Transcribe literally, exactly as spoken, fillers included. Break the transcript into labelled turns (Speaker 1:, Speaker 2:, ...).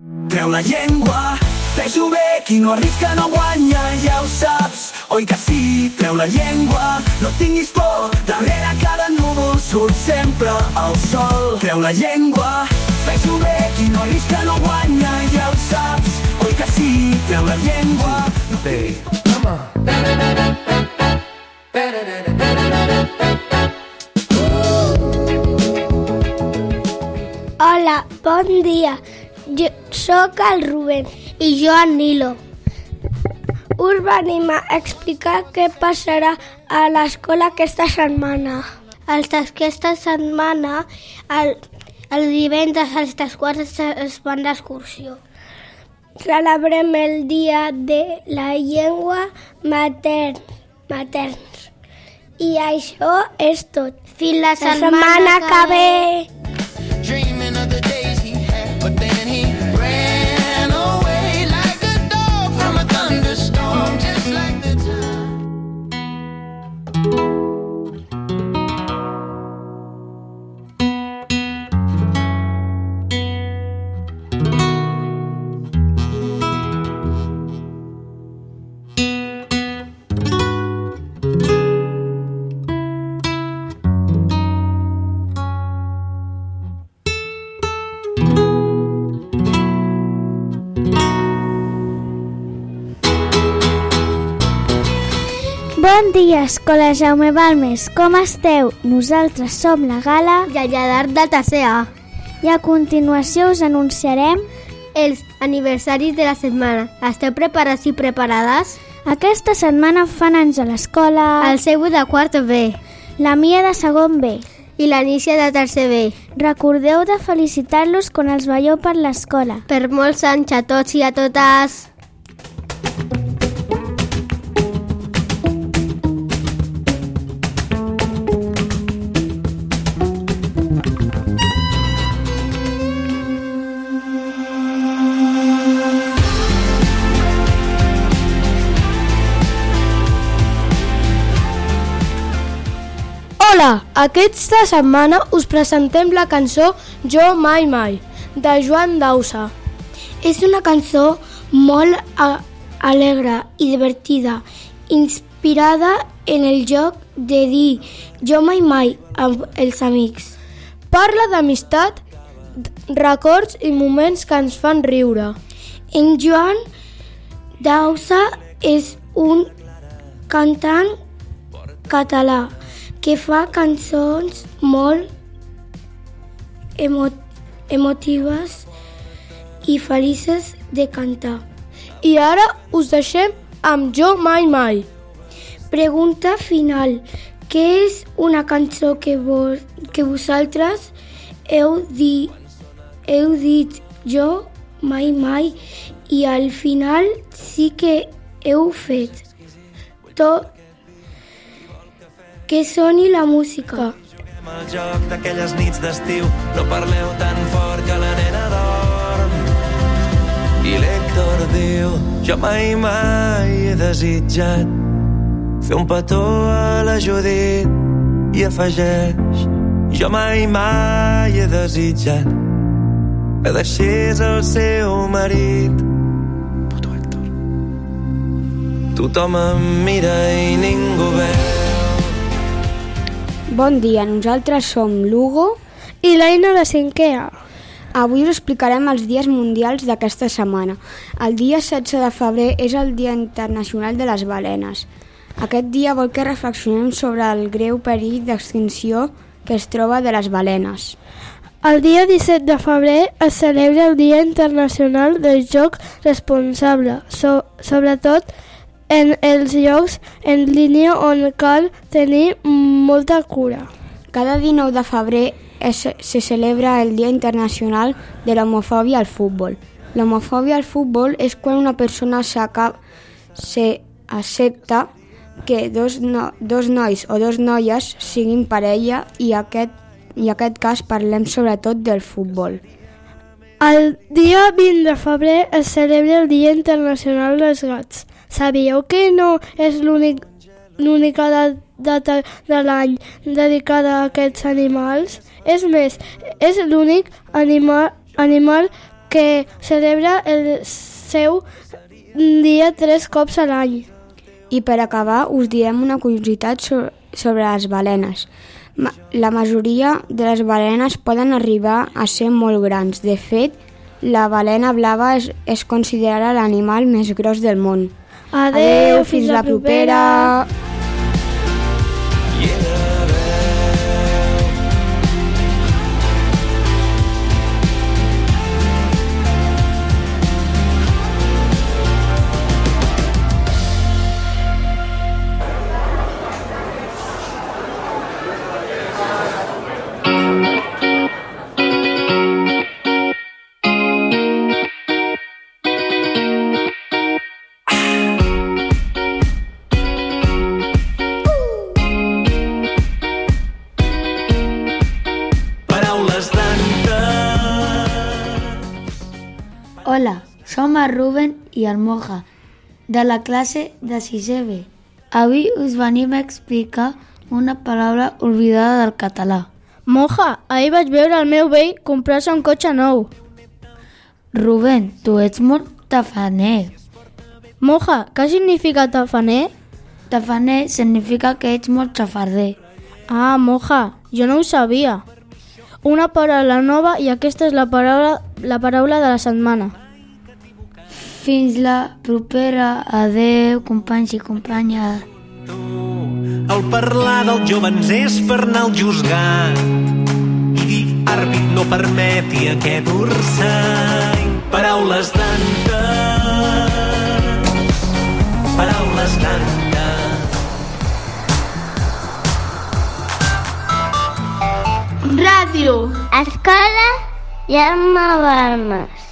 Speaker 1: Treu la llengua, fes-ho bé, qui no arrisca no guanya, ja ho saps, oi que sí? Treu la llengua, no tinguis por, darrere cada núvol surt sempre el sol. Treu la llengua, fes-ho bé, qui no arrisca no guanya, ja ho saps, oi que sí? Treu la llengua, no tinguis por.
Speaker 2: Hola, bon dia. Jo sóc el Rubén.
Speaker 3: I jo el Nilo.
Speaker 2: Us venim a explicar què passarà a l'escola aquesta setmana.
Speaker 3: Aquesta setmana, el, el divendres a les quatre es van d'excursió.
Speaker 2: Celebrem el dia de la llengua matern, materns. I això és tot.
Speaker 3: Fins la,
Speaker 2: la
Speaker 3: setmana,
Speaker 2: setmana que ve.
Speaker 4: Dreaming of the days he had, but then he ran away like a dog from a thunderstorm, just like the
Speaker 5: Bon dia, Escola Jaume Balmes. Com esteu? Nosaltres som la Gala
Speaker 3: i el Lladart de tercer A.
Speaker 5: I a continuació us anunciarem
Speaker 3: els aniversaris de la setmana. Esteu preparats i preparades?
Speaker 5: Aquesta setmana fan anys a l'escola
Speaker 3: El seu de quart B,
Speaker 5: la Mia de segon B
Speaker 3: i l'Anícia de tercer B.
Speaker 5: Recordeu de felicitar-los quan els veieu per l'escola.
Speaker 3: Per molts anys a tots i a totes.
Speaker 6: Hola, aquesta setmana us presentem la cançó Jo Mai Mai, de Joan Dausa.
Speaker 2: És una cançó molt a- alegre i divertida, inspirada en el joc de dir Jo Mai Mai amb els amics.
Speaker 6: Parla d'amistat, records i moments que ens fan riure.
Speaker 2: En Joan Dausa és un cantant català que fa cançons molt emo emotives i felices de cantar.
Speaker 6: I ara us deixem amb Jo Mai Mai.
Speaker 2: Pregunta final. Què és una cançó que, vos, que vosaltres heu, di, heu dit jo mai mai i al final sí que heu fet? Tot que soni la música.
Speaker 7: Juguem al joc d'aquelles nits d'estiu, no parleu tan fort que la nena dorm. I l'Héctor diu, jo mai mai he desitjat fer un petó a la Judit, i afegeix, jo mai mai he desitjat que deixés el seu marit. Puto Héctor. Tothom em mira i ningú veu.
Speaker 8: Bon dia, nosaltres som l'Hugo
Speaker 6: I l'Aina de cinquè A.
Speaker 8: Avui us explicarem els dies mundials d'aquesta setmana. El dia setze de febrer és el Dia Internacional de les Balenes. Aquest dia vol que reflexionem sobre el greu perill d'extinció que es troba de les balenes.
Speaker 6: El dia disset de febrer es celebra el Dia Internacional del Joc Responsable, so, sobretot en els llocs en línia on cal tenir molta cura.
Speaker 8: Cada dinou de febrer es, se celebra el Dia Internacional de l'Homofòbia al futbol. L'homofòbia al futbol és quan una persona s'accepta que dos, no, dos nois o dos noies siguin parella i aquest, i aquest cas parlem sobretot del futbol.
Speaker 6: El dia vint de febrer es celebra el Dia Internacional dels Gats. Sabíeu que no és l'única data de l'any dedicada a aquests animals? És més, és l'únic animal, animal que celebra el seu dia tres cops a l'any.
Speaker 8: I per acabar us direm una curiositat so- sobre les balenes. Ma- La majoria de les balenes poden arribar a ser molt grans. De fet, la balena blava és, és considerada l'animal més gros del món.
Speaker 6: Adeu, fins la propera!
Speaker 9: Hola, som el Ruben i el Moja, de la classe de sisè B. Avui us venim a explicar una paraula oblidada del català.
Speaker 6: Moja, ahir vaig veure el meu vell comprar-se un cotxe nou.
Speaker 9: Ruben, tu ets molt tafaner.
Speaker 6: Moja, què significa tafaner?
Speaker 9: Tafaner significa que ets molt xafarder.
Speaker 6: Ah, Moja, jo no ho sabia. Una paraula nova i aquesta és la paraula, la paraula de la setmana.
Speaker 9: Fins la propera. Adeu, companys i companyes.
Speaker 7: El parlar dels jóvens és per anar al juzgat i dir àrbit no permeti aquest orsany. Paraules d'antes, paraules d'antes.
Speaker 3: Ràdio.
Speaker 5: Escola Jaume Balmes.